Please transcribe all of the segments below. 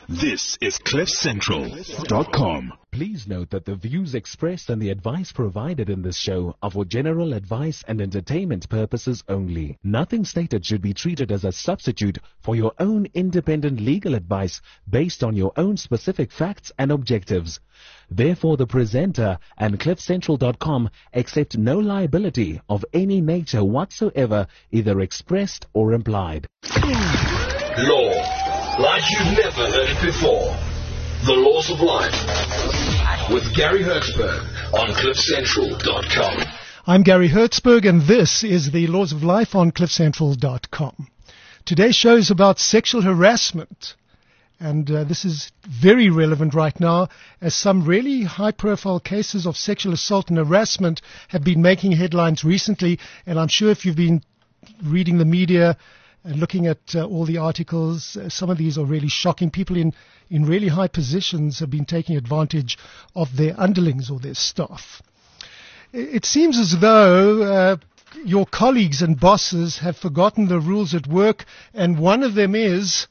This is CliffCentral.com. Please note that the views expressed and the advice provided in this show are for general advice and entertainment purposes only. Nothing stated should be treated as a substitute for your own independent legal advice based on your own specific facts and objectives. Therefore, the presenter and CliffCentral.com accept no liability of any nature whatsoever, either expressed or implied. Law, like you've never heard it before. The Laws of Life with Gary Hertzberg on CliffCentral.com. I'm Gary Hertzberg, and this is the Laws of Life on CliffCentral.com. Today's show is about sexual harassment, and this is very relevant right now, as some really high-profile cases of sexual assault and harassment have been making headlines recently, and I'm sure if you've been reading the media and looking at all the articles, some of these are really shocking. People in really high positions have been taking advantage of their underlings or their staff. It seems as though your colleagues and bosses have forgotten the rules at work, and one of them is...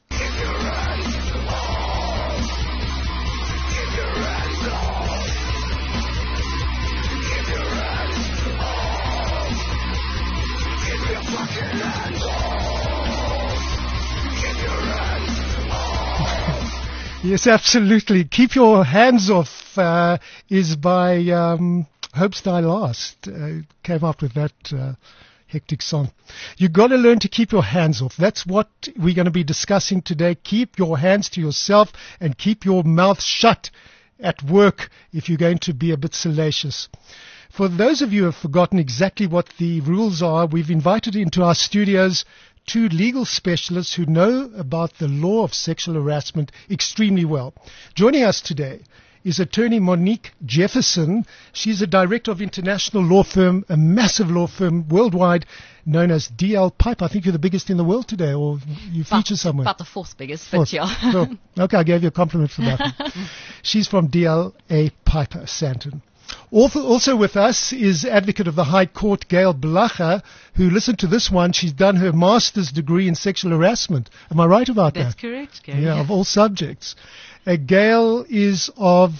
Yes, absolutely. Keep Your Hands Off is by Hope Die Last. Came up with that hectic song. You've got to learn to keep your hands off. That's what we're going to be discussing today. Keep your hands to yourself and keep your mouth shut at work if you're going to be a bit salacious. For those of you who have forgotten exactly what the rules are, we've invited into our studios two legal specialists who know about the law of sexual harassment extremely well. Joining us today is attorney Monique Jefferson. She's a director of international law firm, a massive law firm worldwide known as D.L. Piper. I think you're the biggest in the world today, or you feature somewhere. About the fourth biggest, but yeah. Cool. Okay, I gave you a compliment for that. She's from D.L.A. Piper, Sandton. Also with us is Advocate of the High Court, Gail Blacher, who, listen to this one, she's done her master's degree in sexual harassment. Am I right about that? That's correct, Gary. Yeah, of all subjects. Gail is of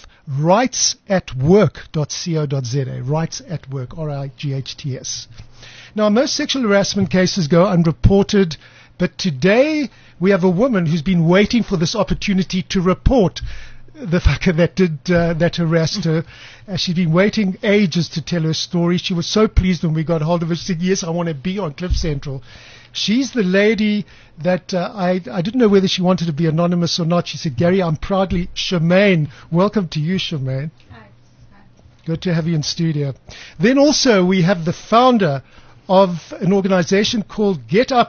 rightsatwork.co.za, Rights at Work, RIGHTS. Now, most sexual harassment cases go unreported, but today we have a woman who's been waiting for this opportunity to report the fucker that harassed her. She's been waiting ages to tell her story. She was so pleased when we got hold of her. She said, yes, I want to be on Cliff Central. She's the lady that I didn't know whether she wanted to be anonymous or not. She said, Gary, I'm proudly Shemaine. Welcome to you, Shemaine. Hi. Good to have you in studio. Then also we have the founder of an organization called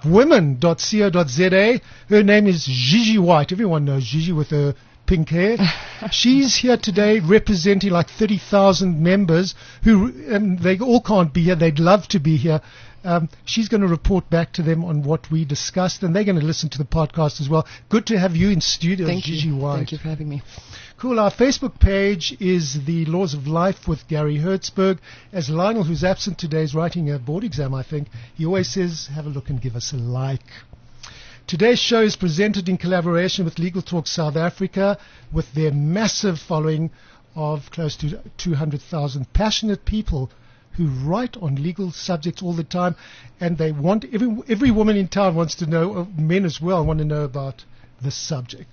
getupwomen.co.za. Her name is Gigi White. Everyone knows Gigi with her pink hair. She's here today representing like 30,000 members who, and they all can't be here. They'd love to be here. She's going to report back to them on what we discussed, and they're going to listen to the podcast as well. Good to have you in studio, Gigi White. Thank you for having me. Cool. Our Facebook page is The Laws of Life with Gary Hertzberg. As Lionel, who's absent today, is writing a board exam, I think, he always says, have a look and give us a like. Today's show is presented in collaboration with Legal Talk South Africa, with their massive following of close to 200,000 passionate people who write on legal subjects all the time, and they want every woman in town wants to know, men as well, want to know about this subject.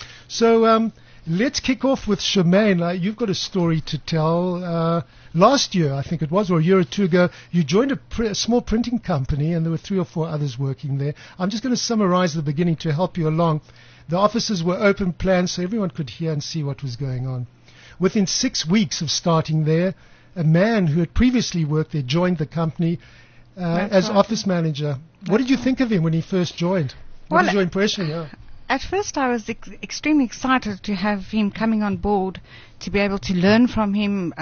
So let's kick off with Shemaine. You've got a story to tell. Last year, I think it was, or a year or two ago, you joined a small printing company, and there were 3 or 4 others working there. I'm just going to summarize the beginning to help you along. The offices were open plan, so everyone could hear and see what was going on. Within 6 weeks of starting there, a man who had previously worked there joined the company as office manager. What did you think of him when he first joined? What was your impression? Yeah. At first, I was extremely excited to have him coming on board, to be able to learn from him.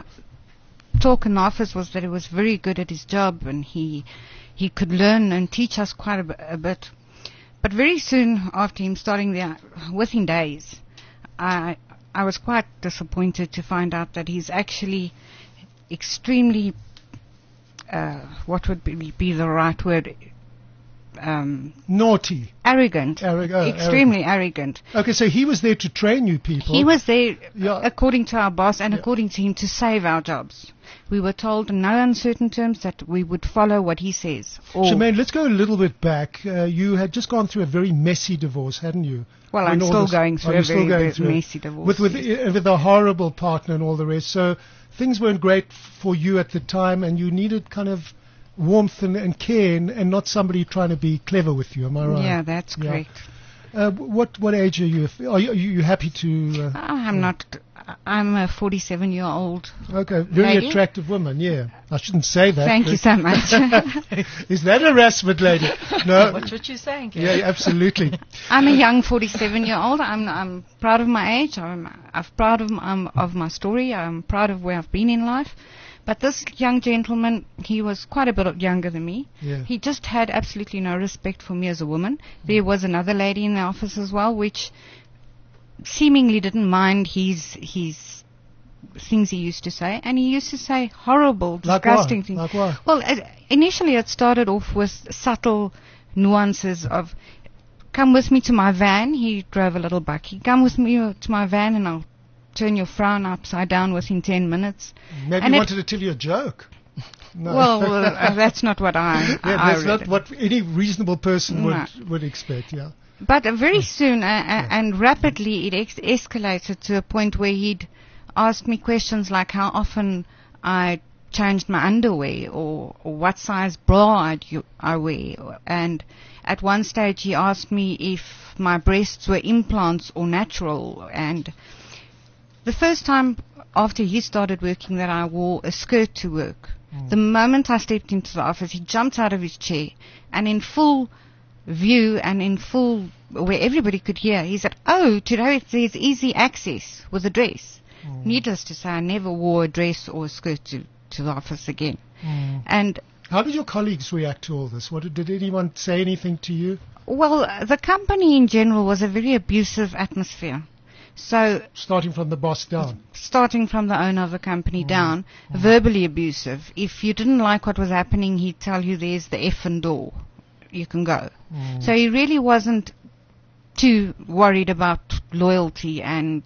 Talk in the office was that he was very good at his job, and he could learn and teach us quite a bit. But very soon after him starting there, within days, I was quite disappointed to find out that he's actually extremely, what would be the right word, Naughty. arrogant, extremely arrogant. Okay, so he was there to train you people. He was there, Yeah. according to our boss and according to him, to save our jobs. We were told in no uncertain terms that we would follow what he says. Shemaine, let's go a little bit back. You had just gone through a very messy divorce, hadn't you? Well, When I'm all still this- going through you're a still very going through it. messy divorce. With a horrible partner and all the rest. So things weren't great for you at the time, and you needed kind of warmth and care, and not somebody trying to be clever with you. Am I right? Yeah, that's Yeah. correct. What age are you? Are you happy to? I'm not. I'm a 47-year-old. Okay, very Lady? attractive woman. Yeah, I shouldn't say that. Thank but- you so much. Is that harassment, lady? No. Watch what you're saying, Gary. Yeah, absolutely. I'm a young 47-year-old. I'm proud of my age. I'm proud of my story. I'm proud of where I've been in life. But this young gentleman, he was quite a bit younger than me. Yeah. He just had absolutely no respect for me as a woman. There was another lady in the office as well, which seemingly didn't mind his things he used to say, and he used to say horrible, Like disgusting what? things. Like what? Well, initially it started off with subtle nuances of, come with me to my van. He drove a little bakkie. Come with me to my van and I'll turn your frown upside down within 10 minutes. Maybe And he it- wanted to tell you a joke. No. Well, that's not what I That's read. not what any reasonable person No. would expect. Yeah. But very soon and rapidly it escalated to a point where he'd ask me questions like how often I changed my underwear or what size bra I wear. And at one stage he asked me if my breasts were implants or natural. And the first time after he started working that I wore a skirt to work, the moment I stepped into the office, he jumped out of his chair and in full view and in full, where everybody could hear, he said, "Oh, today there's easy access with a dress." Needless to say, I never wore a dress or a skirt to the office again. And, How did your colleagues react to all this? Did anyone say anything to you? well, the company in general was a very abusive atmosphere. So, Starting from the boss down. starting from the owner of the company down, verbally abusive. If you didn't like what was happening, he'd tell you there's the effing door. You can go. So he really wasn't too worried about loyalty and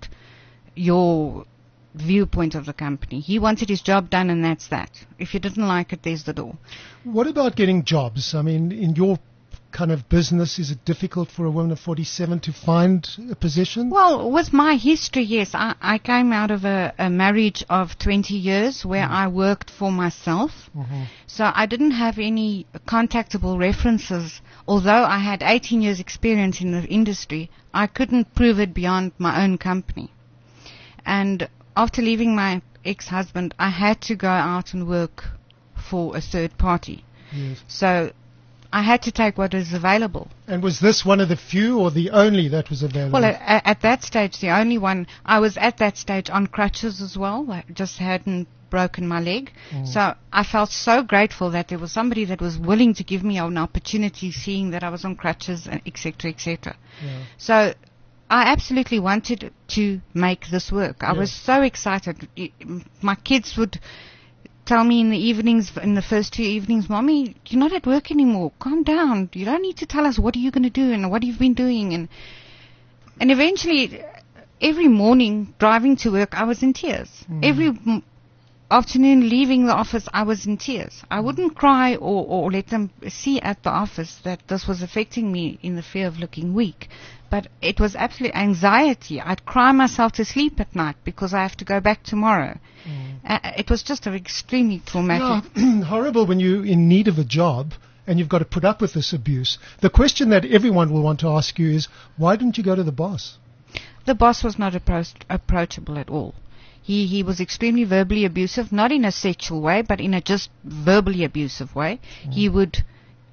your viewpoint of the company. He wanted his job done and that's that. If you didn't like it, there's the door. What about getting jobs? I mean, in your kind of business, is it difficult for a woman of 47 to find a position? Well, with my history, yes. I came out of a marriage of 20 years where I worked for myself. So I didn't have any contactable references. Although I had 18 years experience in the industry, I couldn't prove it beyond my own company. And after leaving my ex-husband, I had to go out and work for a third party. Yes. So I had to take what is available. And was this one of the few or the only that was available? Well, at that stage, the only one, I was at that stage on crutches as well. I just hadn't broken my leg. So I felt so grateful that there was somebody that was willing to give me an opportunity, seeing that I was on crutches, and et cetera, et cetera. Yeah. So I absolutely wanted to make this work. I was so excited. My kids would tell me in the evenings, in the first 2 evenings, "Mommy, you're not at work anymore. Calm down. You don't need to tell us what are you going to do and what you've been doing." And eventually, every morning driving to work, I was in tears. Every afternoon leaving the office, I was in tears. I wouldn't cry or let them see at the office that this was affecting me in the fear of looking weak. But it was absolute anxiety. I'd cry myself to sleep at night because I have to go back tomorrow. It was just extremely traumatic. Yeah, horrible when you're in need of a job and you've got to put up with this abuse. The question that everyone will want to ask you is, why didn't you go to the boss? The boss was not approachable at all. He was extremely verbally abusive, not in a sexual way, but in a just verbally abusive way. He would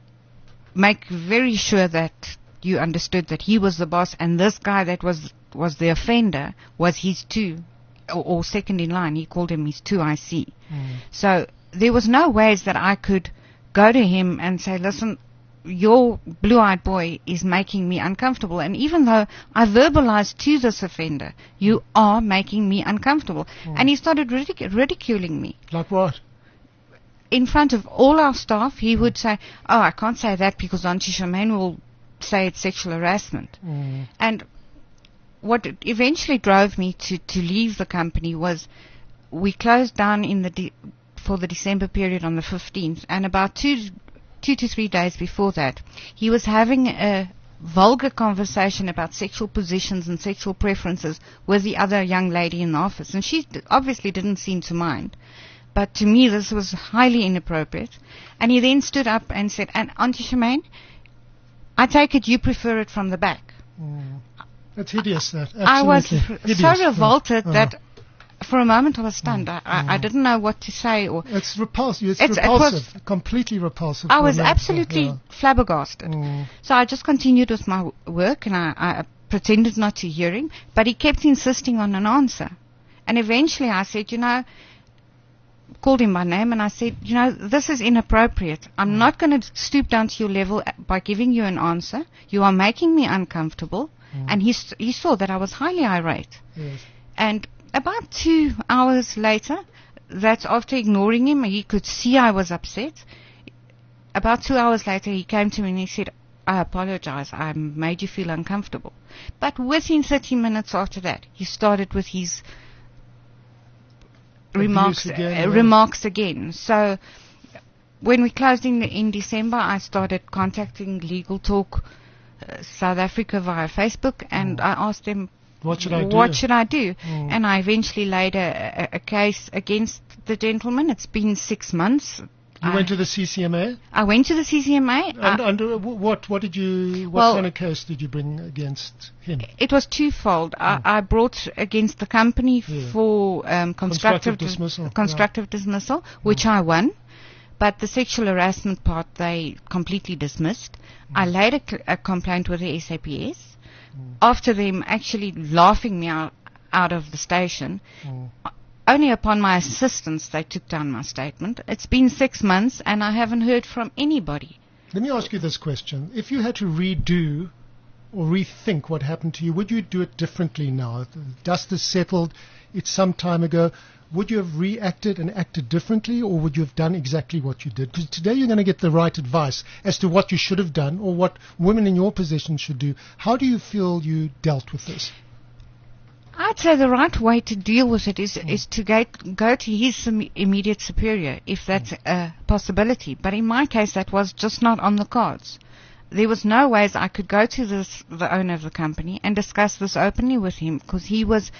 make very sure that you understood that he was the boss and this guy that was the offender was his two, or second in line. He called him his 2IC. So there was no ways that I could go to him and say, "Listen, your blue-eyed boy is making me uncomfortable." And even though I verbalized to this offender, "You are making me uncomfortable," and he started ridiculing me. Like what? in front of all our staff, he would say, "Oh, I can't say that because Auntie Charmaine will say it's sexual harassment." And what eventually drove me to leave the company was we closed down for the December period on the 15th, and about 2 to 3 days before that, he was having a vulgar conversation about sexual positions and sexual preferences with the other young lady in the office, and she obviously didn't seem to mind. But to me, this was highly inappropriate. And he then stood up and said, "And Auntie Charmaine, I take it you prefer it from the back." That's hideous, that. I was Absolutely so hideous. revolted that for a moment I was stunned. I didn't know what to say. Or It's repulsive. It repulsive. Completely repulsive. I for was men. absolutely flabbergasted. So I just continued with my work, and I pretended not to hear him, but he kept insisting on an answer. And eventually I said, called him by name, and I said, this is inappropriate. I'm not going to stoop down to your level by giving you an answer. You are making me uncomfortable. And he saw that I was highly irate. Yes. And about 2 hours later, that's after ignoring him, he could see I was upset. About 2 hours later, he came to me and he said, "I apologize, I made you feel uncomfortable." But within 30 minutes after that, he started with his remarks again. So when we closed in December, I started contacting Legal Talk South Africa via Facebook, and I asked them, what should I do? And I eventually laid a case against the gentleman. It's been 6 months. You went to the CCMA? I went to the CCMA. Under what kind of case did you bring against him? It was twofold. I brought against the company for constructive dismissal, which I won. But the sexual harassment part, they completely dismissed. I laid a complaint with the SAPS. After them actually laughing me out of the station, only upon my assistance they took down my statement. It's been 6 months and I haven't heard from anybody. Let me ask you this question. If you had to redo or rethink what happened to you, would you do it differently now? The dust is settled. It's some time ago. Would you have reacted and acted differently, or would you have done exactly what you did? Because today you're going to get the right advice as to what you should have done or what women in your position should do. How do you feel you dealt with this? I'd say the right way to deal with it is to go to his immediate superior, if that's a possibility. But in my case, that was just not on the cards. There was no ways I could go to the owner of the company and discuss this openly with him, because he was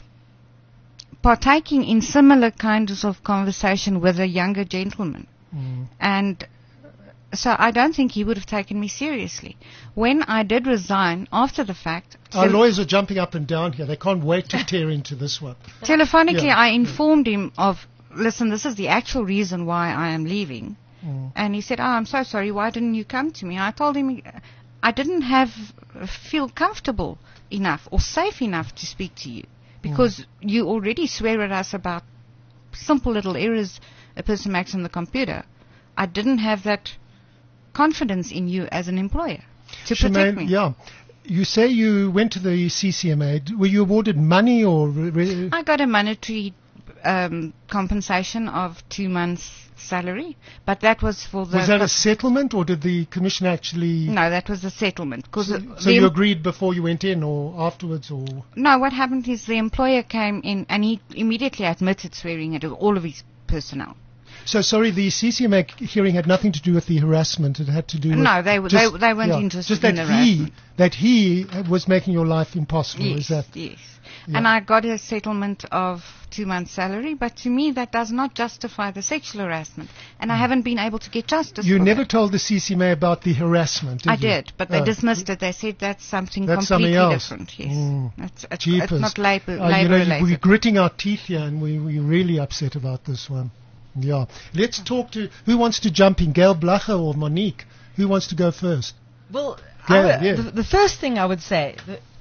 partaking in similar kinds of conversation with a younger gentleman. And so I don't think he would have taken me seriously. When I did resign after the fact... Our lawyers are jumping up and down here. They can't wait to tear into this one. Telephonically, I informed him of, listen, this is the actual reason why I am leaving. And he said, I'm so sorry, why didn't you come to me? I told him I didn't feel comfortable enough or safe enough to speak to you. Because you already swear at us about simple little errors a person makes on the computer. I didn't have that confidence in you as an employer to protect me. Yeah. You say you went to the CCMA. Were you awarded money or... I got a monetary compensation of 2 months' salary, but that was for the... Was that a settlement, or did the commission actually... No, that was a settlement. So you agreed before you went in or afterwards? Or No, what happened is the employer came in and he immediately admitted swearing at all of his personnel. So, sorry, the CCMA hearing had nothing to do with the harassment. It had to do with... No, they weren't interested in the harassment. That he was making your life impossible. Yes, is that? Yes. Yeah. And I got a settlement of 2 months' salary, but to me that does not justify the sexual harassment. And I haven't been able to get justice You for never that. told the CCMA about the harassment, did I you? did, but they dismissed it. They said that's something That's completely something else. different. Yes. It's Jeepers. not labor We're related. gritting our teeth here, and we're really upset about this one. Yeah. Let's talk to... Who wants to jump in? Gail Blacher or Monique? Who wants to go first? Well, Gail, the first thing I would say...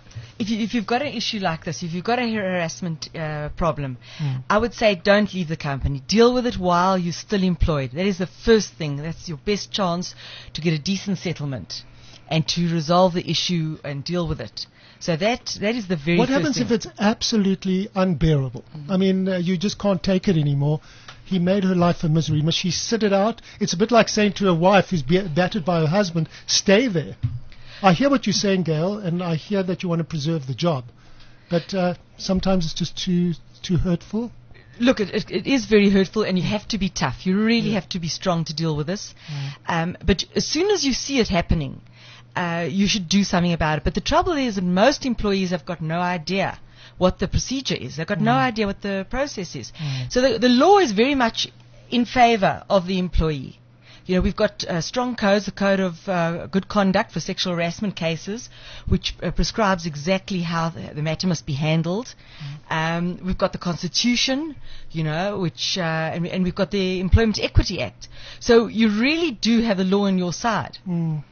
If you've got an issue like this, if you've got a harassment problem, I would say don't leave the company. Deal with it while you're still employed. That is the first thing. That's your best chance to get a decent settlement and to resolve the issue and deal with it. So that is the very What first happens thing. if it's absolutely unbearable? I mean, you just can't take it anymore. he made her life a misery. Must she sit it out? It's a bit like saying to a wife who's battered by her husband, stay there. I hear what you're saying, Gail, and I hear that you want to preserve the job. But sometimes it's just too hurtful. Look, it is very hurtful, and you have to be tough. You really have to be strong to deal with this. But as soon as you see it happening, you should do something about it. But the trouble is that most employees have got no idea what the procedure is. They've got no idea what the process is. So the law is very much in favor of the employee. You know, we've got strong codes, the Code of Good Conduct for Sexual Harassment Cases, which prescribes exactly how the matter must be handled. We've got the Constitution, you know, which and we've got the Employment Equity Act. So you really do have the law on your side.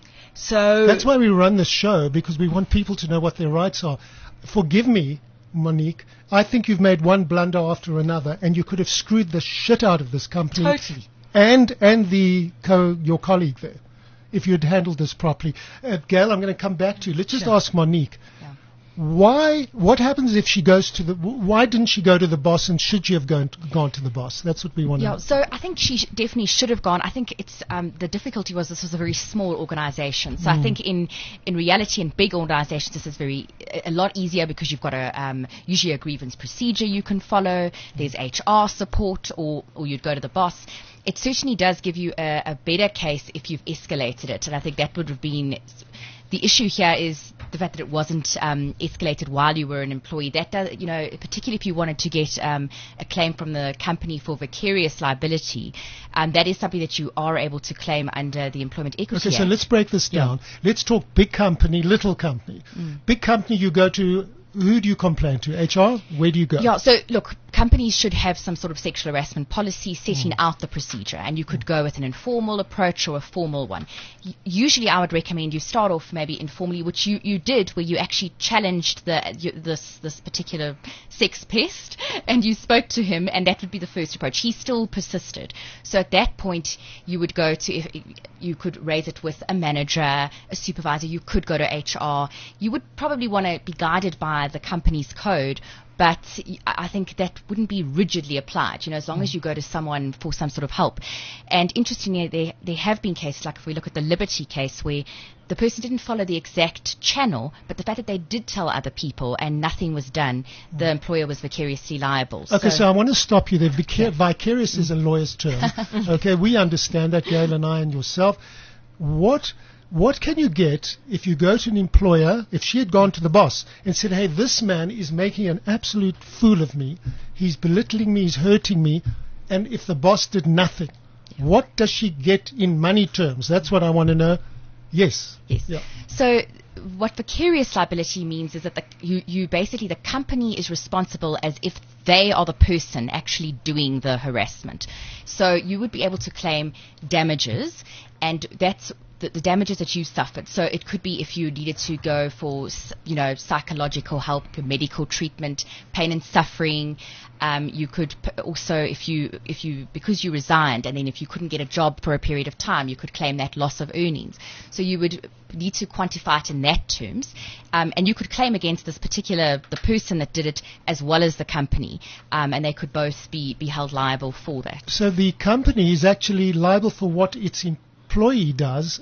So that's why we run this show, because we want people to know what their rights are. Forgive me, Monique, I think you've made one blunder after another, and you could have screwed the shit out of this company. Totally. And your colleague there, if you'd handled this properly. Gail, I'm going to come back to you. Let's just ask Monique. Yeah. What happens if she goes to why didn't she go to the boss, and should she have gone to the boss? That's what we want to know. So I think she definitely should have gone. I think it's the difficulty was this was a very small organization. So I think in reality, in big organizations, this is a lot easier, because you've got usually a grievance procedure you can follow. There's HR support, or you'd go to the boss. It certainly does give you a better case if you've escalated it. And I think that would have been the issue here, is the fact that it wasn't escalated while you were an employee. That does, you know, particularly if you wanted to get a claim from the company for vicarious liability, that is something that you are able to claim under the Employment Equity Act. So let's break this down. Let's talk big company, little company. Big company, you go to. Who do you complain to? HR? Where do you go? Yeah, so look, companies should have some sort of sexual harassment policy setting out the procedure, and you could go with an informal approach or a formal one. Usually I would recommend you start off maybe informally, which you did, where you actually challenged this particular sex pest, and you spoke to him, and that would be the first approach. He still persisted. So at that point, you would go to, you could raise it with a manager, a supervisor, you could go to HR. You would probably want to be guided by the company's code, but I think that wouldn't be rigidly applied, you know, as long as you go to someone for some sort of help. And interestingly, there have been cases, like if we look at the Liberty case, where the person didn't follow the exact channel, but the fact that they did tell other people and nothing was done, the employer was vicariously liable. Okay, so I want to stop you there. Vicarious is a lawyer's term. Okay, we understand that, Gail and I and yourself. What can you get if you go to an employer, if she had gone to the boss and said, hey, this man is making an absolute fool of me, he's belittling me, he's hurting me, and if the boss did nothing, what does she get in money terms? That's what I want to know. Yes. Yeah. So what vicarious liability means is that you basically, the company is responsible as if they are the person actually doing the harassment. So you would be able to claim damages, and that's the damages that you suffered. So it could be if you needed to go for, you know, psychological help, medical treatment, pain and suffering. You could also, if you because you resigned, and then if you couldn't get a job for a period of time, you could claim that loss of earnings. So you would need to quantify it in that terms, and you could claim against the person that did it, as well as the company, and they could both be held liable for that. So the company is actually liable for what its employee does,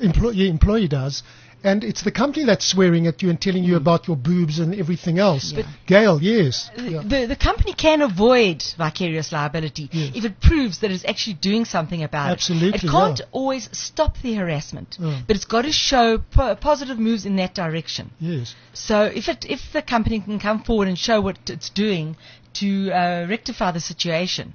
and it's the company that's swearing at you and telling you about your boobs and everything else. Yeah. But Gail, yes. The company can avoid vicarious liability if it proves that it's actually doing something about Absolutely, it. It can't always stop the harassment, but it's got to show positive moves in that direction. Yes. So if the company can come forward and show what it's doing to rectify the situation,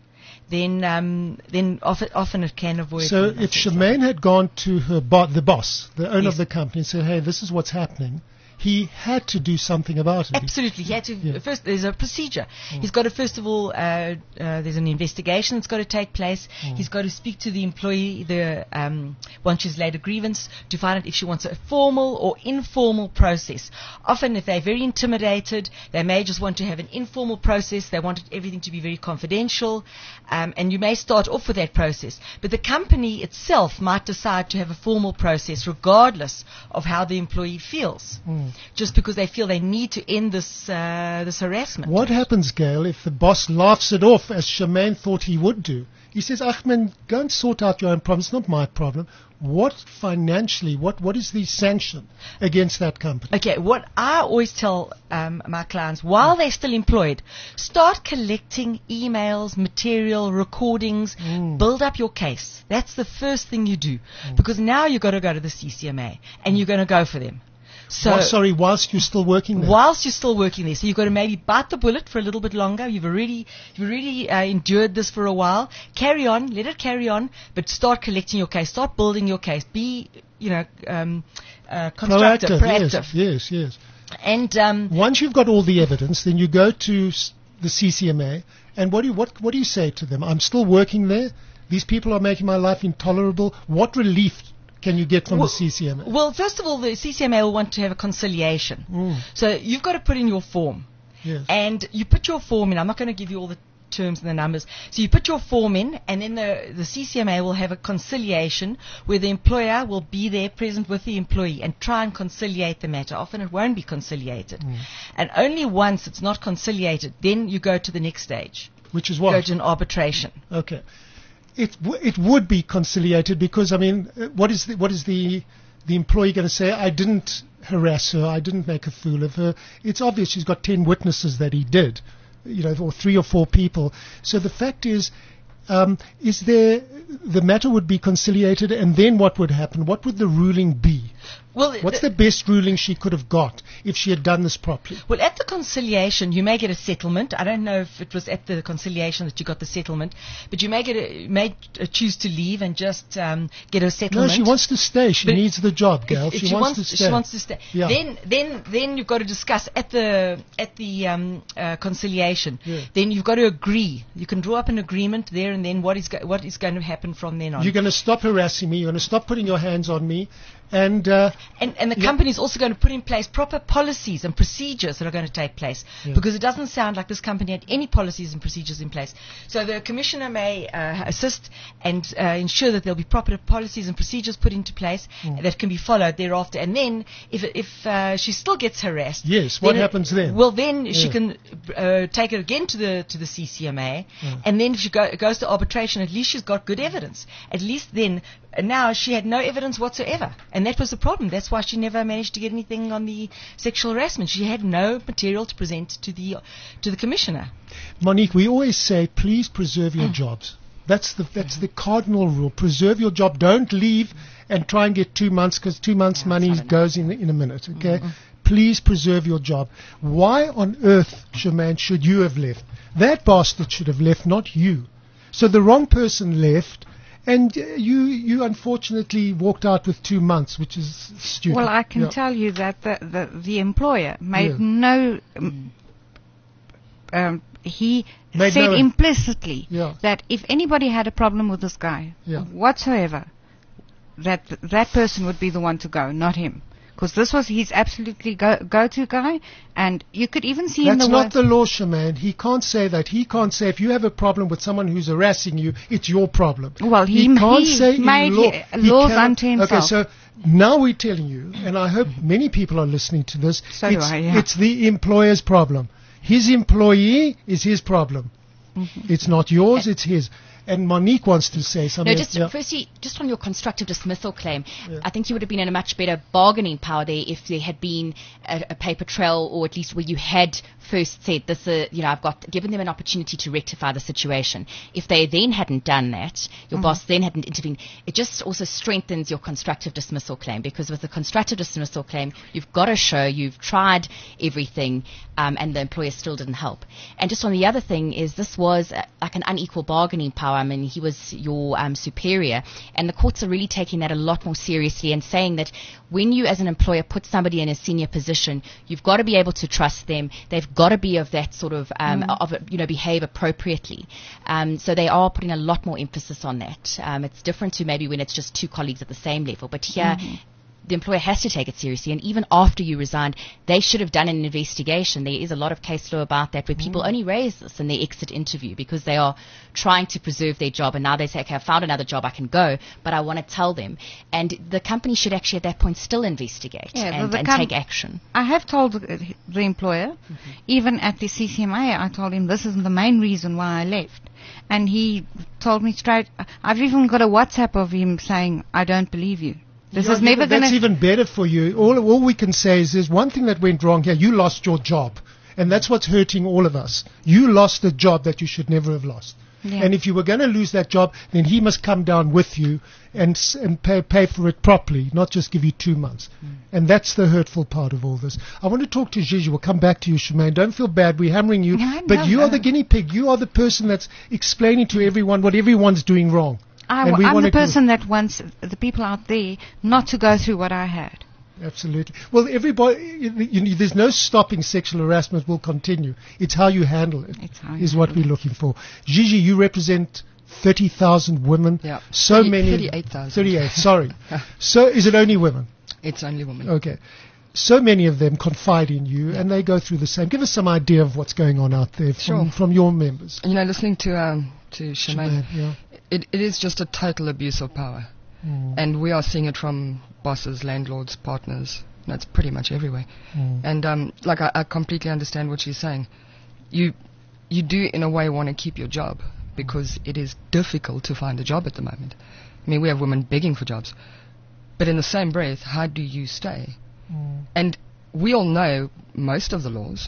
then often it can avoid. So if Shemaine had gone to the boss, the owner of the company, and said, hey, this is what's happening, he had to do something about it. Absolutely. He had to. First, there's a procedure. He's got to, first of all, there's an investigation that's got to take place. He's got to speak to the employee, once she's laid a grievance, to find out if she wants a formal or informal process. Often, if they're very intimidated, they may just want to have an informal process. They want everything to be very confidential, and you may start off with that process. But the company itself might decide to have a formal process, regardless of how the employee feels. just because they feel they need to end this harassment. What happens, Gail, if the boss laughs it off as Shemaine thought he would do? He says, Ahmed, go and sort out your own problems. It's not my problem. What financially, what is the sanction against that company? Okay, what I always tell my clients, while they're still employed, start collecting emails, material, recordings, build up your case. That's the first thing you do. Because now you've got to go to the CCMA and you're going to go for them. So, whilst you're still working there? Whilst you're still working there. So you've got to maybe bite the bullet for a little bit longer. You've already endured this for a while. Carry on, let it carry on, but start collecting your case. Start building your case. Be, constructive, proactive. Yes. And once you've got all the evidence, then you go to the CCMA, and what do you say to them? I'm still working there. These people are making my life intolerable. What relief can you get from the CCMA? Well, first of all, the CCMA will want to have a conciliation. So you've got to put in your form. Yes. And you put your form in. I'm not going to give you all the terms and the numbers. So you put your form in, and then the CCMA will have a conciliation where the employer will be there present with the employee and try and conciliate the matter. Often it won't be conciliated. And only once it's not conciliated, then you go to the next stage. Which is what? Go to an arbitration. Okay. It would be conciliated because, I mean, what is the employee going to say? I didn't harass her. I didn't make a fool of her. It's obvious she's got 10 witnesses that he did, or 3 or 4 people. So the fact is the matter would be conciliated, and then what would happen? What would the ruling be? Well, what's the best ruling she could have got if she had done this properly? Well, at the conciliation, you may get a settlement. I don't know if it was at the conciliation that you got the settlement, but you may choose to leave and just get a settlement. No, she wants to stay. She needs the job, Gail. If she wants to stay. She wants to stay. Yeah. Then you've got to discuss at the conciliation. Yeah. Then you've got to agree. You can draw up an agreement there and then what is going to happen from then on. You're going to stop harassing me. You're going to stop putting your hands on me. And the company is also going to put in place proper policies and procedures that are going to take place, because it doesn't sound like this company had any policies and procedures in place. So the commissioner may assist and ensure that there'll be proper policies and procedures put into place that can be followed thereafter. And then if she still gets harassed, yes, what happens then? Well, then she can take it again to the CCMA, and then if she goes to arbitration, at least she's got good evidence. At least then. Now she had no evidence whatsoever, and that was the problem. That's why she never managed to get anything on the sexual harassment. She had no material to present to the commissioner. Monique, we always say, please preserve your jobs. That's the cardinal rule. Preserve your job. Don't leave and try and get 2 months, because 2 months' money goes in a minute. Okay, please preserve your job. Why on earth, Shemaine, should you have left? That bastard should have left, not you. So the wrong person left. And you unfortunately walked out with 2 months, which is stupid. Well, I can tell you that the employer made no. He said implicitly that if anybody had a problem with this guy whatsoever, that person would be the one to go, not him. Because this was his absolutely go-to guy, and you could even see That's not the law, Shemaine. He can't say that. He can't say if you have a problem with someone who's harassing you, it's your problem. Well, he can't say made laws unto himself. Okay, so now we're telling you, and I hope many people are listening to this, it's the employer's problem. His employee is his problem. It's not yours, it's his. And Monique wants to say something. No, firstly, just on your constructive dismissal claim, I think you would have been in a much better bargaining power there if there had been a paper trail, or at least where you had first said this. I've given them an opportunity to rectify the situation. If they then hadn't done that, your boss then hadn't intervened, it just also strengthens your constructive dismissal claim, because with the constructive dismissal claim, you've got to show you've tried everything, and the employer still didn't help. And just on the other thing is, this was like an unequal bargaining power. I mean, he was your superior, and the courts are really taking that a lot more seriously and saying that when you as an employer put somebody in a senior position, you've got to be able to trust them. They've got to be of that sort of, behave appropriately. So they are putting a lot more emphasis on that. It's different to maybe when it's just 2 colleagues at the same level, but here the employer has to take it seriously. And even after you resigned, they should have done an investigation. There is a lot of case law about that, where people only raise this in their exit interview because they are trying to preserve their job. And now they say, okay, I found another job, I can go, but I want to tell them. And the company should actually at that point still investigate and take action. I have told the employer, even at the CCMA, I told him this is the main reason why I left. And he told me straight. I've even got a WhatsApp of him saying, I don't believe you. This is never going to... That's even better for you. All we can say is there's one thing that went wrong here. You lost your job. And that's what's hurting all of us. You lost a job that you should never have lost. Yeah. And if you were going to lose that job, then he must come down with you and pay for it properly, not just give you 2 months. And that's the hurtful part of all this. I want to talk to Gigi. We'll come back to you, Shemaine. Don't feel bad. We're hammering you. But you are the guinea pig. You are the person that's explaining to everyone what everyone's doing wrong. I'm the person that wants the people out there not to go through what I had. Absolutely. Well, everybody, there's no stopping sexual harassment. Will continue. It's how you handle it is what we're looking for. Gigi, you represent 30,000 women. Yeah. So many. 38,000. 38. Sorry. So is it only women? It's only women. Okay. So many of them confide in you, and they go through the same. Give us some idea of what's going on out there from your members. Listening to Shemaine, it is just a total abuse of power. And we are seeing it from bosses, landlords, partners. That's pretty much everywhere. And I completely understand what she's saying. You do in a way want to keep your job because it is difficult to find a job at the moment. I mean, we have women begging for jobs. But in the same breath, how do you stay? And we all know most of the laws.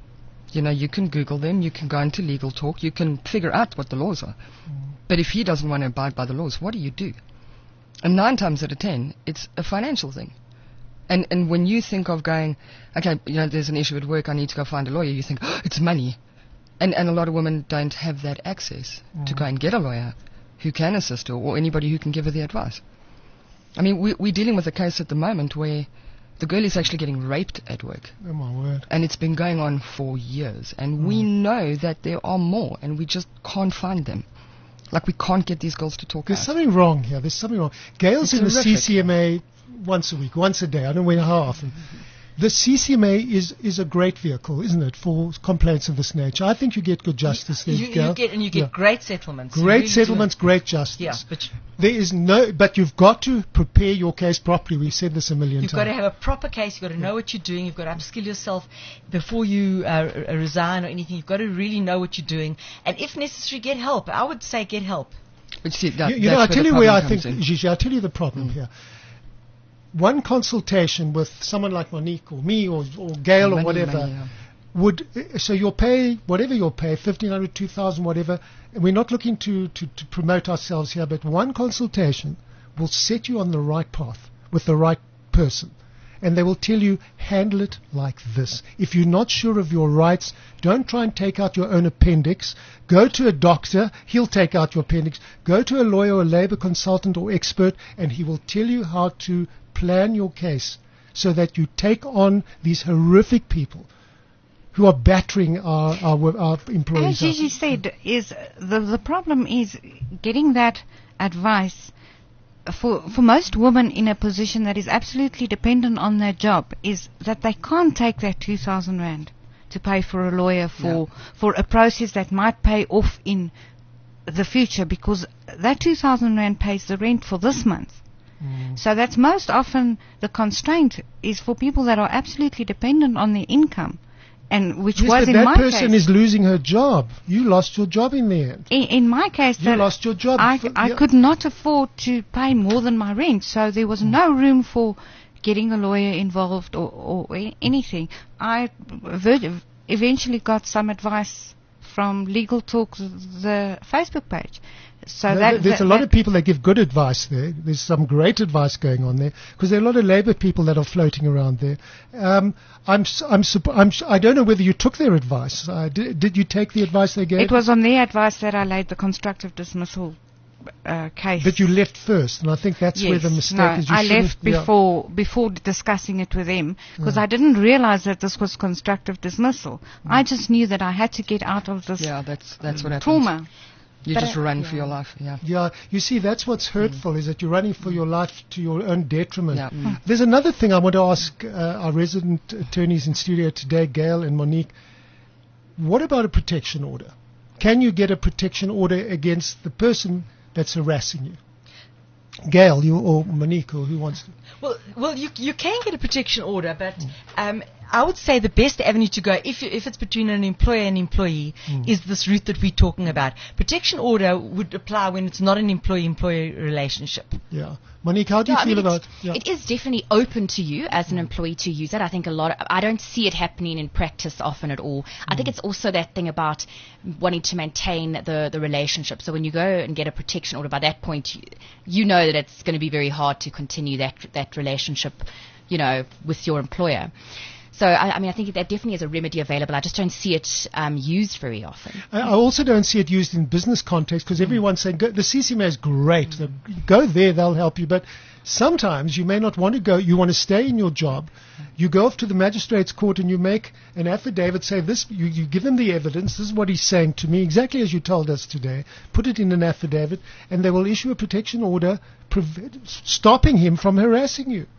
You can Google them, you can go into Legal Talk, you can figure out what the laws are. But if he doesn't want to abide by the laws, what do? And 9 times out of 10, it's a financial thing. And when you think of going, okay, there's an issue at work, I need to go find a lawyer, you think, it's money. And a lot of women don't have that access to go and get a lawyer who can assist her or anybody who can give her the advice. I mean, we're dealing with a case at the moment where the girl is actually getting raped at work. Oh, my word. And it's been going on for years. And we know that there are more, and we just can't find them. Like, we can't get these girls to talk There's something wrong here. There's something wrong. Gail's in the CCMA once a week, once a day. I don't know how often. The CCMA is a great vehicle, isn't it, for complaints of this nature? I think you get good justice there, Gail. You get great settlements. Great settlements, great justice. Yeah, but there is but you've got to prepare your case properly. We've said this a million times. You've got to have a proper case. You've got to know what you're doing. You've got to upskill yourself before you resign or anything. You've got to really know what you're doing. And if necessary, get help. I would say get help. But see, I'll tell you where I think, Gigi, I'll tell you the problem here. One consultation with someone like Monique or me or Gail or whatever so you'll pay whatever you'll pay, 1,500, 2,000, whatever. And we're not looking to promote ourselves here, but one consultation will set you on the right path with the right person. And they will tell you, handle it like this. If you're not sure of your rights, don't try and take out your own appendix. Go to a doctor. He'll take out your appendix. Go to a lawyer, a labor consultant or expert, and he will tell you how to plan your case so that you take on these horrific people who are battering our employees. As Gigi said, is the problem is getting that advice. For most women in a position that is absolutely dependent on their job, is that they can't take that 2,000 rand to pay for a lawyer for a process that might pay off in the future, because that 2,000 rand pays the rent for this month. So that's most often the constraint is for people that are absolutely dependent on their income. And which was in my case. That person is losing her job. You lost your job in the end. In my case, you lost your job. I could not afford to pay more than my rent, so there was no room for getting a lawyer involved or anything. I eventually got some advice from Legal Talk, the Facebook page. So there's a lot of people that give good advice there. There's some great advice going on there because there are a lot of labor people that are floating around there. I don't know whether you took their advice. Did you take the advice they gave? It was on their advice that I laid the constructive dismissal case. But you left first, and I think that's where the mistake is. I left before discussing it with them because I didn't realize that this was constructive dismissal. I just knew that I had to get out of this that's what trauma. happens. You just run for your life. Yeah, you see, that's what's hurtful, is that you're running for your life to your own detriment. Yeah. There's another thing I want to ask our resident attorneys in studio today, Gail and Monique. What about a protection order? Can you get a protection order against the person that's harassing you? Gail, you or Monique, or who wants to? Well, you can get a protection order, but I would say the best avenue to go, if it's between an employer and employee, is this route that we're talking about. Protection order would apply when it's not an employee-employee relationship. Yeah. Monique, how do you feel about it? It is definitely open to you as an employee to use it. I think I don't see it happening in practice often at all. I think it's also that thing about wanting to maintain the relationship. So when you go and get a protection order, by that point, you know that it's going to be very hard to continue that relationship, with your employer. So, I think that definitely is a remedy available. I just don't see it used very often. I also don't see it used in business context, because everyone's saying, the CCMA is great. Go there, they'll help you. But sometimes you may not want to go. You want to stay in your job. You go off to the magistrate's court and you make an affidavit, say this, you give him the evidence, this is what he's saying to me, exactly as you told us today. Put it in an affidavit, and they will issue a protection order stopping him from harassing you.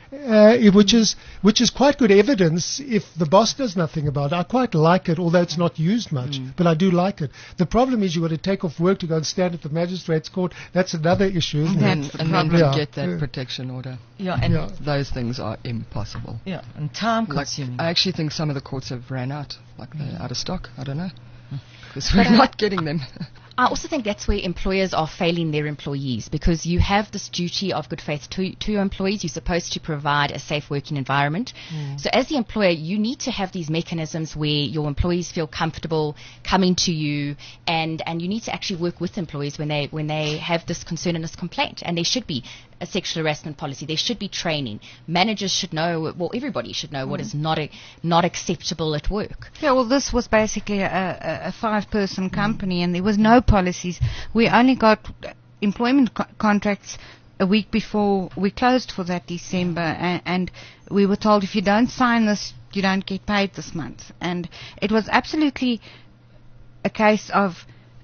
Which is quite good evidence if the boss does nothing about it. I quite like it, although it's not used much, but I do like it. The problem is you've got to take off work to go and stand at the magistrate's court. That's another issue, isn't it? And then get that protection order. Those things are impossible. Yeah, and time consuming. I actually think some of the courts have ran out, they're out of stock. I don't know, because we're not getting them. I also think that's where employers are failing their employees, because you have this duty of good faith to your employees. You're supposed to provide a safe working environment. So as the employer, you need to have these mechanisms where your employees feel comfortable coming to you, and you need to actually work with employees when they have this concern and this complaint. And there should be a sexual harassment policy. There should be training. Managers should know, everybody should know what is not acceptable at work. Yeah, well, this was basically a 5-person company, and there was no policies. We only got employment contracts a week before we closed for that December, and we were told, if you don't sign this, you don't get paid this month. And it was absolutely a case of,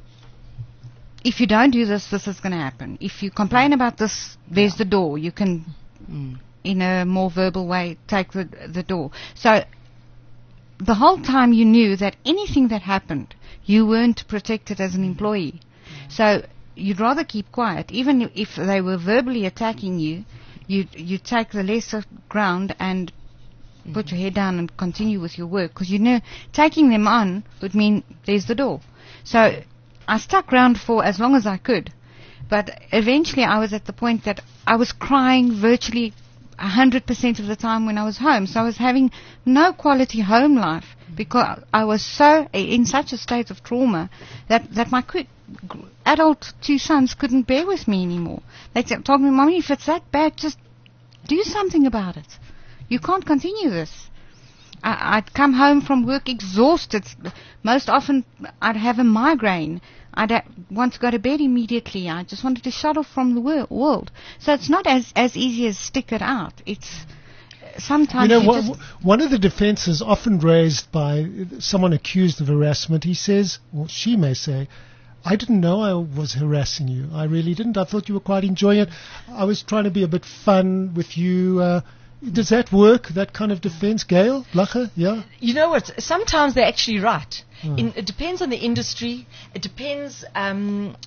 if you don't do this, this is going to happen. If you complain about this, there's the door. You can, in a more verbal way, take the door. So the whole time you knew that anything that happened, you weren't protected as an employee. So you'd rather keep quiet. Even if they were verbally attacking you, you take the lesser ground and put your head down and continue with your work, because you know taking them on would mean there's the door. So I stuck around for as long as I could, but eventually I was at the point that I was crying virtually 100% of the time when I was home. So I was having no quality home life, because I was in such a state of trauma that my adult 2 sons couldn't bear with me anymore. They told me, "Mommy, if it's that bad, just do something about it. You can't continue this." I'd come home from work exhausted. Most often I'd have a migraine. I'd want to go to bed immediately. I just wanted to shut off from the world. So it's not as easy as stick it out. It's sometimes... one of the defenses often raised by someone accused of harassment, he says, or she may say, "I didn't know I was harassing you. I really didn't. I thought you were quite enjoying it. I was trying to be a bit fun with you." Does that work, that kind of defense, Gail? Lache? Yeah? You know what? Sometimes they're actually right. It depends on the industry. It depends, on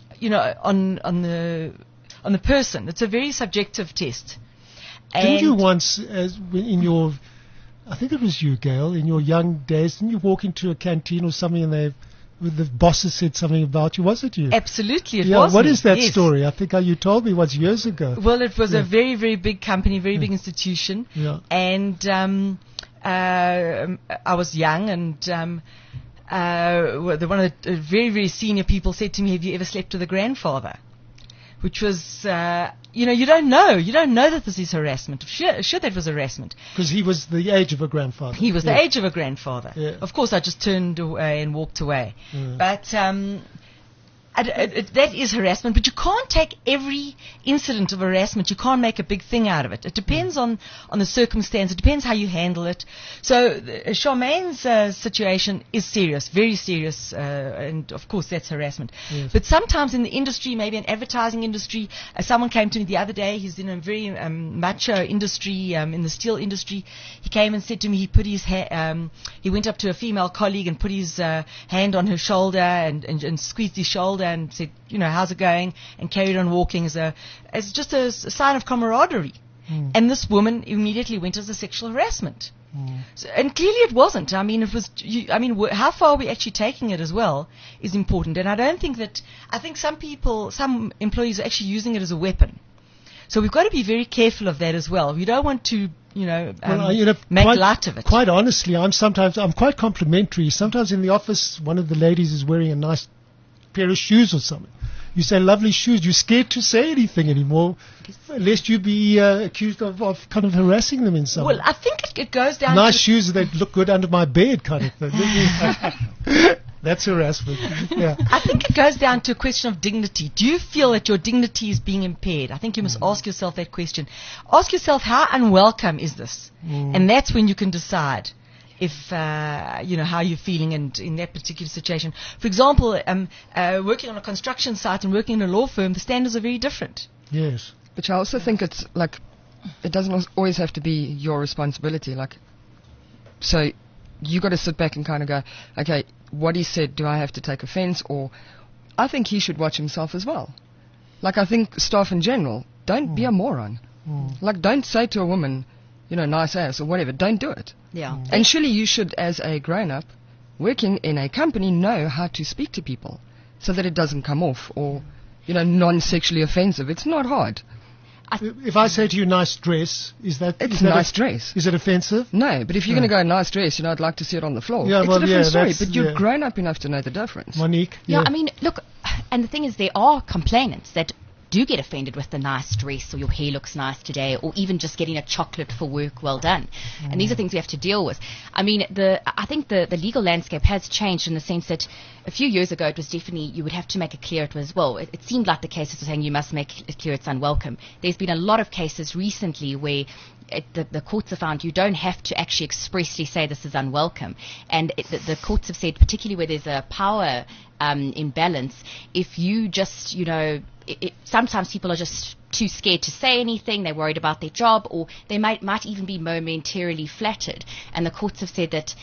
the person. It's a very subjective test. Didn't you once, I think it was you, Gail, in your young days, didn't you walk into a canteen or something and the bosses said something about you? Was it you? Absolutely, it was. What is that story? I think you told me once years ago. Well, it was a very, very big company, very big institution. Yeah. And I was young, and one of the very, very senior people said to me, "Have you ever slept with a grandfather?" Which was, you don't know. You don't know that this is harassment. Sure that was harassment. Because he was the age of a grandfather. He was the age of a grandfather. Yeah. Of course, I just turned away and walked away. Yeah. But that is harassment, but you can't take every incident of harassment. You can't make a big thing out of it. It depends on the circumstance. It depends how you handle it. So Charmaine's situation is serious, very serious, and of course that's harassment. Yes. But sometimes in the industry, maybe an advertising industry, someone came to me the other day. He's in a very macho industry, in the steel industry. He came and said to me, he put his he went up to a female colleague and put his hand on her shoulder and squeezed his shoulder and said, how's it going? And carried on walking as just a sign of camaraderie. And this woman immediately went as a sexual harassment. So, and clearly it wasn't. I mean, it was. How far are we actually taking it as well is important. And I think some employees are actually using it as a weapon. So we've got to be very careful of that as well. We don't want to, make light of it. Quite honestly, I'm quite complimentary. Sometimes in the office, one of the ladies is wearing a nice pair of shoes or something. You say, lovely shoes. You're scared to say anything anymore, lest you be accused of kind of harassing them in some way. Well, I think it goes down nice shoes that look good under my bed kind of thing. That's harassment. Yeah. I think it goes down to a question of dignity. Do you feel that your dignity is being impaired? I think you must ask yourself that question. Ask yourself, how unwelcome is this? And that's when you can decide if, how you're feeling and in that particular situation. For example, working on a construction site and working in a law firm, the standards are very different. Yes. But I also think it's like, it doesn't always have to be your responsibility. So you got to sit back and kind of go, okay, what he said, do I have to take offense? Or I think he should watch himself as well. I think staff in general, don't be a moron. Don't say to a woman, nice ass or whatever. Don't do it. Yeah. And surely you should, as a grown-up working in a company, know how to speak to people so that it doesn't come off or, non-sexually offensive. It's not hard. If I say to you, nice dress, is that... It's nice dress. Is it offensive? No, but if you're going to go, nice dress, I'd like to see it on the floor. Yeah, it's a different story, but you're grown up enough to know the difference. Monique? Yeah, I mean, look, and the thing is, there are complainants that do get offended with the nice dress or your hair looks nice today or even just getting a chocolate for work well done. And these are things we have to deal with. I mean, I think the legal landscape has changed in the sense that a few years ago it was definitely, you would have to make it clear it seemed like the cases were saying you must make it clear it's unwelcome. There's been a lot of cases recently where the courts have found you don't have to actually expressly say this is unwelcome. And the courts have said, particularly where there's a power imbalance, if you just, sometimes people are just too scared to say anything, they're worried about their job, or they might even be momentarily flattered. And the courts have said that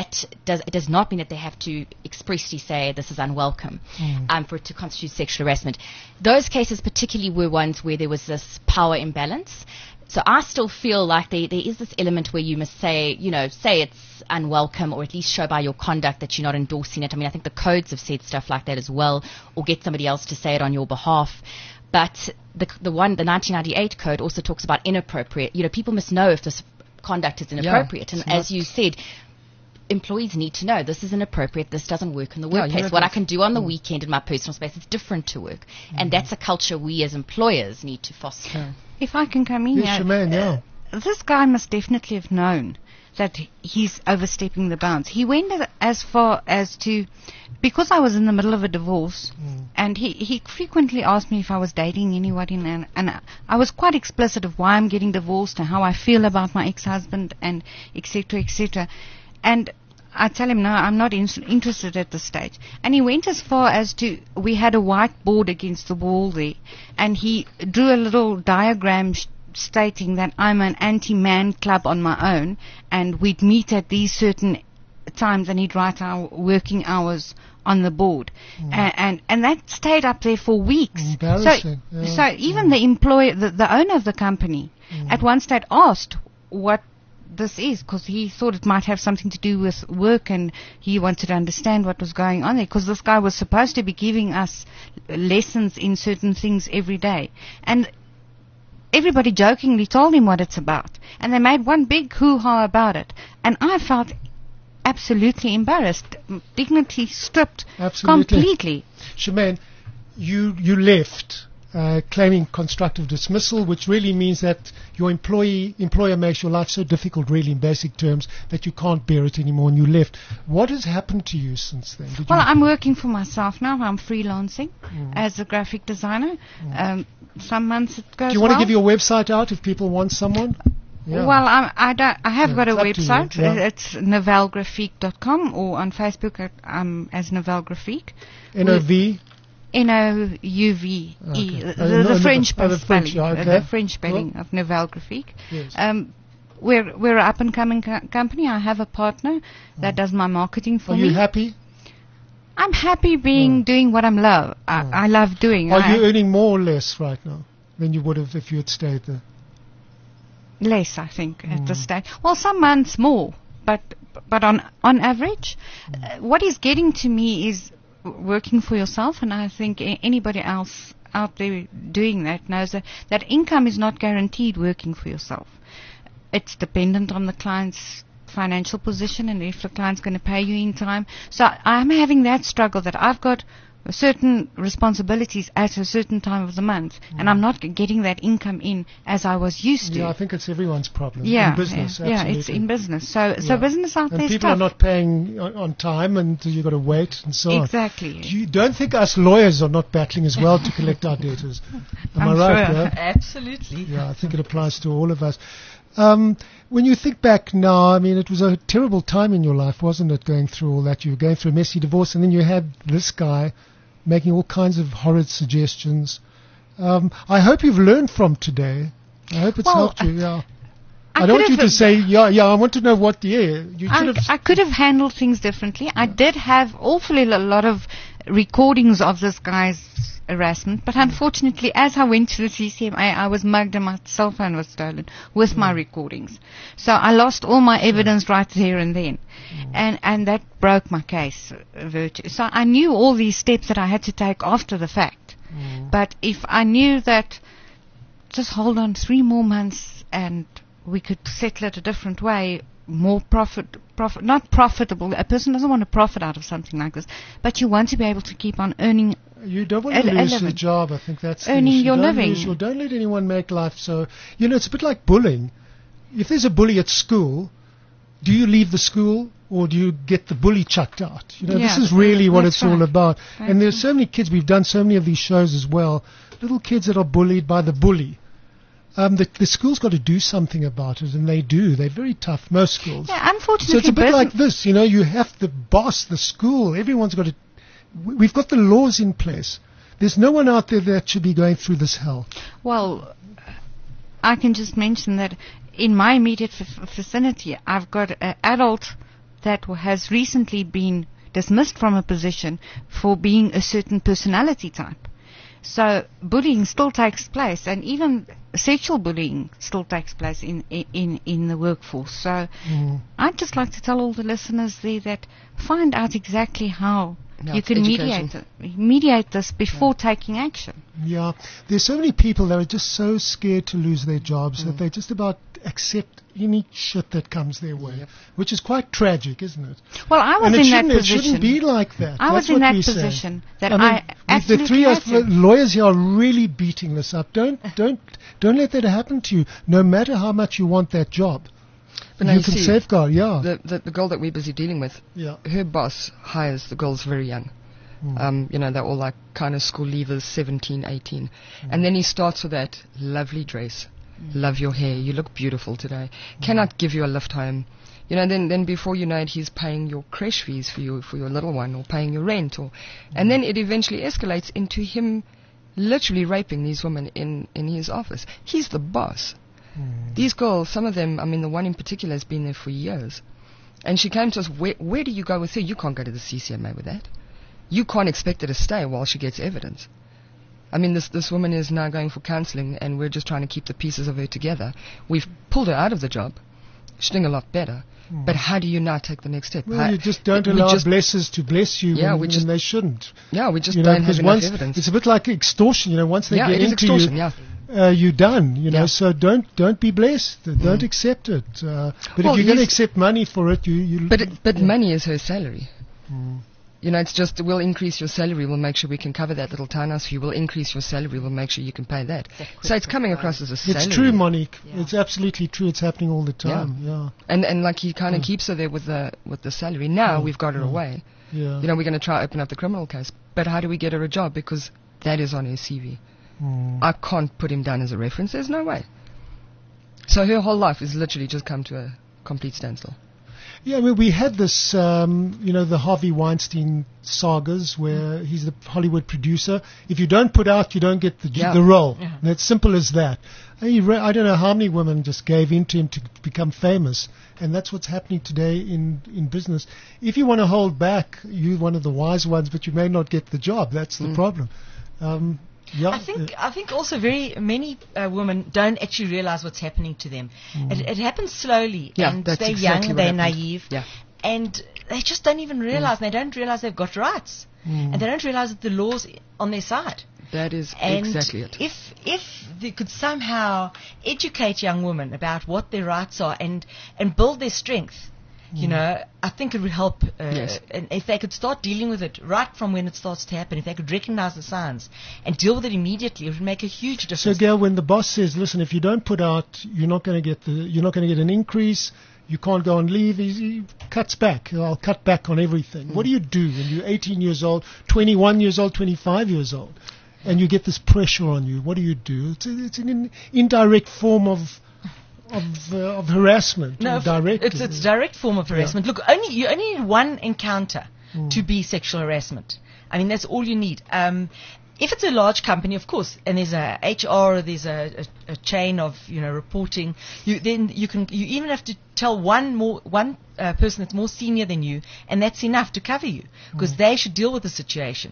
it does not mean that they have to expressly say this is unwelcome for it to constitute sexual harassment. Those cases particularly were ones where there was this power imbalance. So I still feel like there is this element where you must say it's unwelcome, or at least show by your conduct that you're not endorsing it. I mean, I think the codes have said stuff like that as well, or get somebody else to say it on your behalf. But the 1998 code also talks about inappropriate. People must know if this conduct is inappropriate. And as you said, employees need to know this is inappropriate, this doesn't work in the workplace. What I can do on the weekend in my personal space is different to work. And that's a culture we as employers need to foster. If I can come in here, this guy must definitely have known that he's overstepping the bounds. He went as far as to, because I was in the middle of a divorce, and he frequently asked me if I was dating anybody, and I was quite explicit of why I'm getting divorced and how I feel about my ex-husband, and etc., etc. And I tell him, no, I'm not interested at this stage. And he went as far as to, we had a whiteboard against the wall there, and he drew a little diagram stating that I'm an anti-man club on my own, and we'd meet at these certain times, and he'd write our working hours on the board. And that stayed up there for weeks. So even the employer, the owner of the company, at one stage asked what this is, because he thought it might have something to do with work, and he wanted to understand what was going on there, because this guy was supposed to be giving us lessons in certain things every day, and everybody jokingly told him what it's about, and they made one big hoo-ha about it, and I felt absolutely embarrassed, dignity stripped completely. Charmaine, you left claiming constructive dismissal, which really means that your employer makes your life so difficult, really, in basic terms, that you can't bear it anymore and you left. What has happened to you since then? Well, I'm working for myself now. I'm freelancing as a graphic designer. Some months it goes. Do you want to give your website out if people want someone? Yeah. Well, I have got a website. You, yeah. It's novellegraphique.com, or on Facebook as Novelle Graphique. N-O-V? N-O-U-V-E. Okay. The French spelling. Okay. The French spelling of Novelle Graphique. Yes. We're an up-and-coming company. I have a partner that does my marketing for me. Are you happy? I'm happy doing what I love doing. Are you earning more or less right now than you would have if you had stayed there? Less, I think, at this stage. Well, some months more, but on average, what is getting to me is working for yourself, and I think anybody else out there doing that knows that income is not guaranteed working for yourself. It's dependent on the client's financial position and if the client's going to pay you in time. So I'm having that struggle that I've got certain responsibilities at a certain time of the month, and I'm not getting that income in as I was used to. Yeah, I think it's everyone's problem in business. Yeah, it's in business. So business out there is people tough. are not paying on time, and you've got to wait and so on. Exactly. You don't think us lawyers are not battling as well to collect our debtors? Am I right? Sure. Yeah? Absolutely. Yeah, I think it applies to all of us. When you think back now, I mean, it was a terrible time in your life, wasn't it, going through all that? You were going through a messy divorce, and then you had this guy making all kinds of horrid suggestions. I hope you've learned from today. I hope it's helped you, yeah. I don't want you to say, I want to know what, I could have handled things differently. I did have awfully a lot of recordings of this guy's harassment, but unfortunately, as I went to the CCMA, I was mugged and my cell phone was stolen with my recordings. So I lost all my evidence right there and then. And that broke my case. So I knew all these steps that I had to take after the fact. But if I knew that, just hold on 3 more months and we could settle it a different way, more not profitable. A person doesn't want to profit out of something like this, but you want to be able to keep on earning. You don't want to lose your job. I think that's earning your living. Don't let anyone make life so. It's a bit like bullying. If there's a bully at school, do you leave the school or do you get the bully chucked out? This is really what it's all about. And there's so many kids. We've done so many of these shows as well. Little kids that are bullied by the bully. The school's got to do something about it, and they do. They're very tough, most schools. Yeah, unfortunately. So it's a bit like this, you have the boss, the school, everyone's got to. We've got the laws in place. There's no one out there that should be going through this hell. Well, I can just mention that in my immediate vicinity, I've got an adult that has recently been dismissed from a position for being a certain personality type. So bullying still takes place, and even sexual bullying still takes place in the workforce. So I'd just like to tell all the listeners there that find out exactly how you can mediate this before taking action. Yeah, there's so many people that are just so scared to lose their jobs that they just about accept any shit that comes their way, which is quite tragic, isn't it? Well, I was in that position. It shouldn't be like that. I was in that position that I absolutely the 3 of us lawyers here are really beating this up. Don't let that happen to you, no matter how much you want that job. But you can safeguard, The girl that we're busy dealing with, her boss hires the girls very young. They're all like kind of school leavers, 17, 18. And then he starts with that lovely dress. Love your hair. You look beautiful today. Cannot give you a lift home. Then before you know it, he's paying your creche fees for your little one, or paying your rent, and then it eventually escalates into him literally raping these women in his office. He's the boss. These girls, some of them, the one in particular has been there for years. And she came to us, where do you go with her? You can't go to the CCMA with that. You can't expect her to stay while she gets evidence. This woman is now going for counseling, and we're just trying to keep the pieces of her together. We've pulled her out of the job. She's doing a lot better. But how do you now take the next step? Well, you just don't allow blessers to bless you when they shouldn't. Yeah, we just don't have enough evidence. It's a bit like extortion, once they get into extortion, you're done, so don't be blessed. Don't accept it. But if you're going to accept money for it, But money is her salary. it's just, we'll increase your salary, we'll make sure we can cover that little townhouse fee, we'll increase your salary, we'll make sure you can pay that. So it's coming across as a salary. It's true, Monique. Yeah. It's absolutely true. It's happening all the time. Yeah. And like he kind of keeps her there with the salary. Now we've got her away. Yeah. We're going to try to open up the criminal case. But how do we get her a job? Because that is on her CV. I can't put him down as a reference. There's no way. So her whole life is literally just come to a complete standstill. Yeah, I mean, we had this, the Harvey Weinstein sagas where he's the Hollywood producer. If you don't put out, you don't get the role. Yeah. And it's simple as that. I don't know how many women just gave in to him to become famous. And that's what's happening today in business. If you want to hold back, you're one of the wise ones, but you may not get the job. That's the problem. I think also very many women don't actually realize what's happening to them. It happens slowly, and they're young, they're naive, and they just don't even realize. They don't realize they've got rights, and they don't realize that the law's on their side. That is exactly it. If they could somehow educate young women about what their rights are and build their strength, I think it would help. And if they could start dealing with it right from when it starts to happen, if they could recognize the signs and deal with it immediately, it would make a huge difference. So, Gail, when the boss says, "Listen, if you don't put out, you're not going to get an increase. You can't go on leave," he cuts back. I'll cut back on everything. What do you do when you're 18 years old, 21 years old, 25 years old, and you get this pressure on you? What do you do? It's an indirect form of harassment. No, it's direct form of harassment. Look, you only need one encounter to be sexual harassment. I mean, that's all you need. If it's a large company, of course, and there's a HR, there's a chain of reporting. You even have to tell one person that's more senior than you, and that's enough to cover you because they should deal with the situation.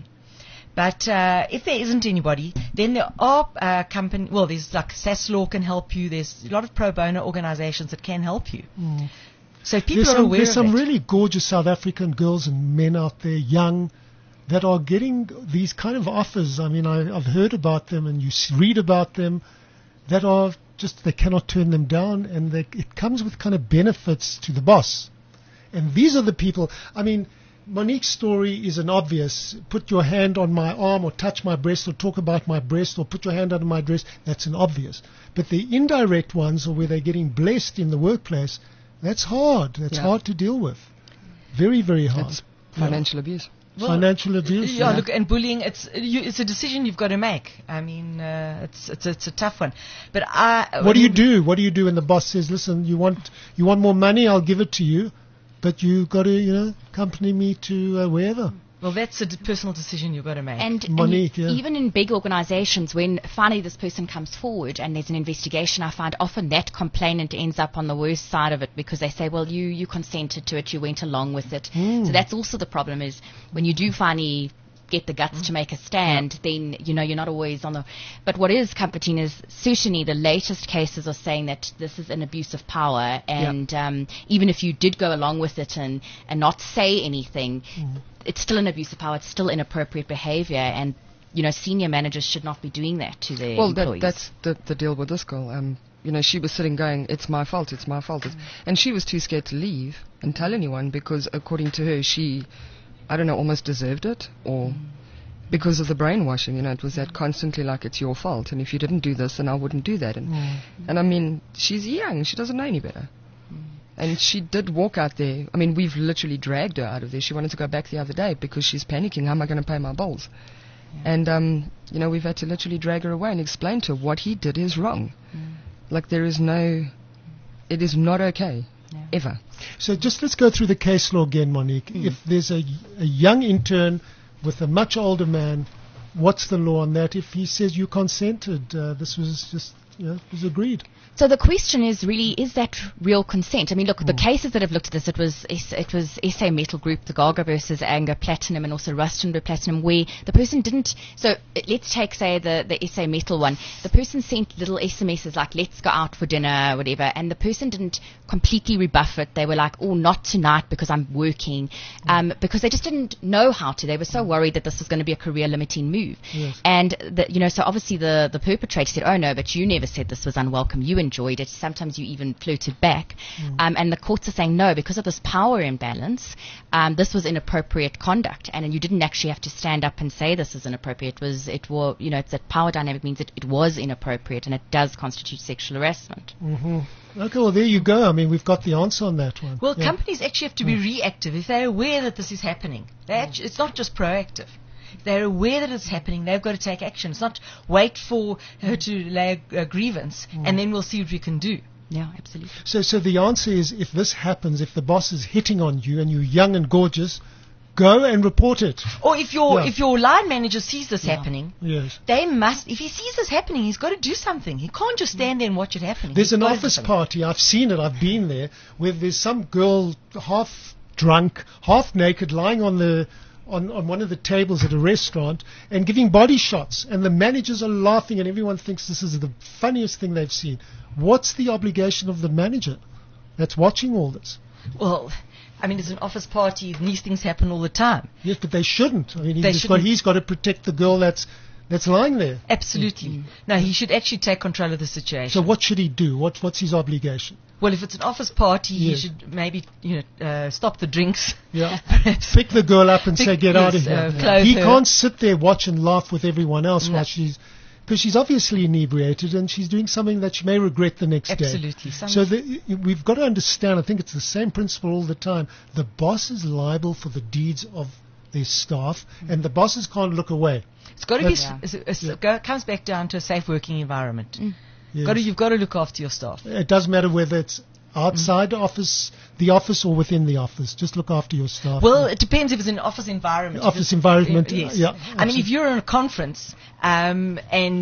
But if there isn't anybody, then there are there's like SASLaw can help you. There's a lot of pro bono organizations that can help you. So people are aware of it. There's some really gorgeous South African girls and men out there, young, that are getting these kind of offers. I mean, I've heard about them and you read about them that are just, they cannot turn them down, and it comes with kind of benefits to the boss. And these are the people, I mean, Monique's story is an obvious, put your hand on my arm or touch my breast or talk about my breast or put your hand under my dress, that's an obvious. But the indirect ones, or where they're getting blessed in the workplace, that's hard. That's hard to deal with. Very, very hard. It's financial abuse. Well, financial abuse. Yeah, look, and bullying, it's a decision you've got to make. I mean, it's a tough one. But what do you do? What do you do when the boss says, "Listen, you want more money? I'll give it to you, but you've got to, accompany me to wherever." Well, that's a personal decision you've got to make. And even in big organizations, when finally this person comes forward and there's an investigation, I find often that complainant ends up on the worst side of it because they say, well, you consented to it, you went along with it. So that's also the problem, is when you do finally get the guts to make a stand, then, you're not always on the... But what is comforting is certainly the latest cases are saying that this is an abuse of power, and even if you did go along with it and not say anything, it's still an abuse of power, it's still inappropriate behavior, and, senior managers should not be doing that to their employees. Well, that's the deal with this girl. She was sitting going, it's my fault. And she was too scared to leave and tell anyone because, according to her, she... I don't know, almost deserved it, or because of the brainwashing, it was that constantly like, it's your fault, and if you didn't do this, then I wouldn't do that. And I mean, she's young, she doesn't know any better. And she did walk out there. I mean, we've literally dragged her out of there. She wanted to go back the other day because she's panicking, how am I going to pay my bills? And, we've had to literally drag her away and explain to her what he did is wrong. Like, it is not okay. Ever. So just let's go through the case law again, Monique. If there's a young intern with a much older man, what's the law on that? If he says you consented, this was just, was agreed. So the question is really, is that real consent? I mean, look, the cases that have looked at this, it was SA Metal Group, the Gaga versus Anglo Platinum, and also Rustenburg Platinum, where the person didn't. So let's take, say, the SA Metal one. The person sent little SMSs like, let's go out for dinner, whatever, and the person didn't completely rebuff it. They were like, oh, not tonight because I'm working, because they just didn't know how to. They were so worried that this was going to be a career-limiting move. Yes. And, so obviously the perpetrator said, oh, no, but you never said this was unwelcome. You enjoyed it. Sometimes you even flirted back. And the courts are saying no, because of this power imbalance, this was inappropriate conduct. And you didn't actually have to stand up and say this is inappropriate. It's that power dynamic means it was inappropriate, and it does constitute sexual harassment. Okay, well, there you go. I mean, we've got the answer on that one. Well, companies actually have to be reactive. If they're aware that this is happening, it's not just proactive. If they're aware that it's happening, they've got to take action. It's not wait for her to lay a grievance and then we'll see what we can do. Yeah, absolutely. So the answer is, if this happens, if the boss is hitting on you and you're young and gorgeous, go and report it. Or if your line manager sees this happening, they must. If he sees this happening, he's got to do something. He can't just stand there and watch it happening. There's an office party. I've seen it. I've been there, where there's some girl half drunk, half naked, lying on one of the tables at a restaurant and giving body shots, and the managers are laughing, and everyone thinks this is the funniest thing they've seen. What's the obligation of the manager that's watching all this? Well, I mean, it's an office party, and these things happen all the time. Yes, but they shouldn't. I mean, he's got to protect the girl that's lying there. Absolutely. No, he should actually take control of the situation. So what should he do? What's his obligation? Well, if it's an office party, he should maybe stop the drinks. Yeah. Pick the girl up and say, get out of here. He can't sit there, watch and laugh with everyone else while because she's obviously inebriated and she's doing something that she may regret the next day. Absolutely. So we've got to understand, I think it's the same principle all the time. The boss is liable for the deeds of their staff, and the bosses can't look away. It's got to be. It comes back down to a safe working environment. Yes. You've got to look after your staff. It doesn't matter whether it's outside the office or within the office. Just look after your staff. Well, it depends if it's an office environment. Yes. Yeah. I mean, if you're in a conference and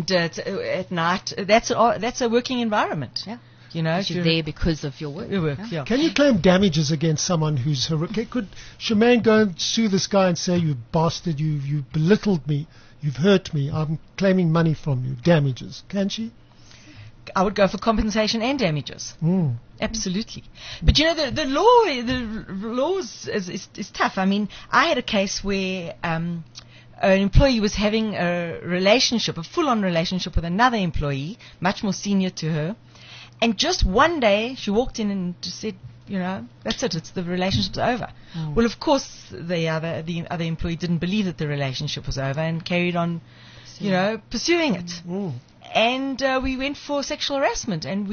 at night, that's a working environment. Yeah. You're there because of your work. Yeah. Can you claim damages against someone who's horrific? Could Shemaine go and sue this guy and say, you bastard, you belittled me, you've hurt me, I'm claiming money from you, damages? Can she? I would go for compensation and damages. Absolutely. But the law is tough. I mean, I had a case where an employee was having a full-on relationship with another employee, much more senior to her. And just one day, she walked in and just said, that's it. The relationship's over. Well, of course, the other employee didn't believe that the relationship was over and carried on, pursuing it. And we went for sexual harassment, and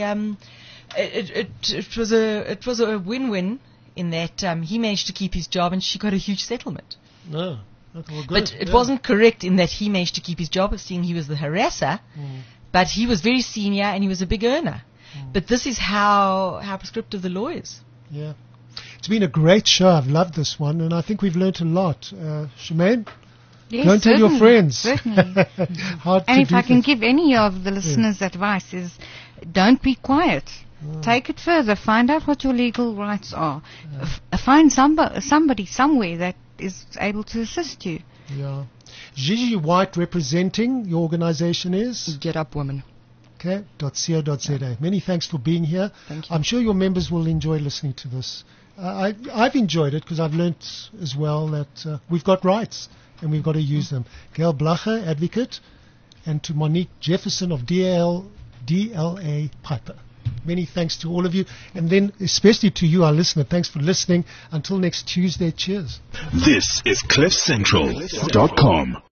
it was a win-win in that he managed to keep his job and she got a huge settlement. No. Okay, well, good. But it wasn't correct in that he managed to keep his job, seeing he was the harasser. But he was very senior and he was a big earner. But this is how prescriptive the law is. Yeah. It's been a great show. I've loved this one, and I think we've learnt a lot. Shemaine? Yes, don't tell your friends. Certainly. And if I can give any of the listeners advice is, don't be quiet. Take it further. Find out what your legal rights are. Find somebody somewhere that is able to assist you. Yeah. Gigi White representing your organization is? Get Up Women. Okay, .co.za. Many thanks for being here. Thank you. I'm sure your members will enjoy listening to this. I've enjoyed it because I've learnt as well that we've got rights and we've got to use them. Gail Blacher, advocate, and to Monique Jefferson of DLA Piper. Many thanks to all of you, and then especially to you, our listener. Thanks for listening. Until next Tuesday, cheers. This is CliffCentral.com.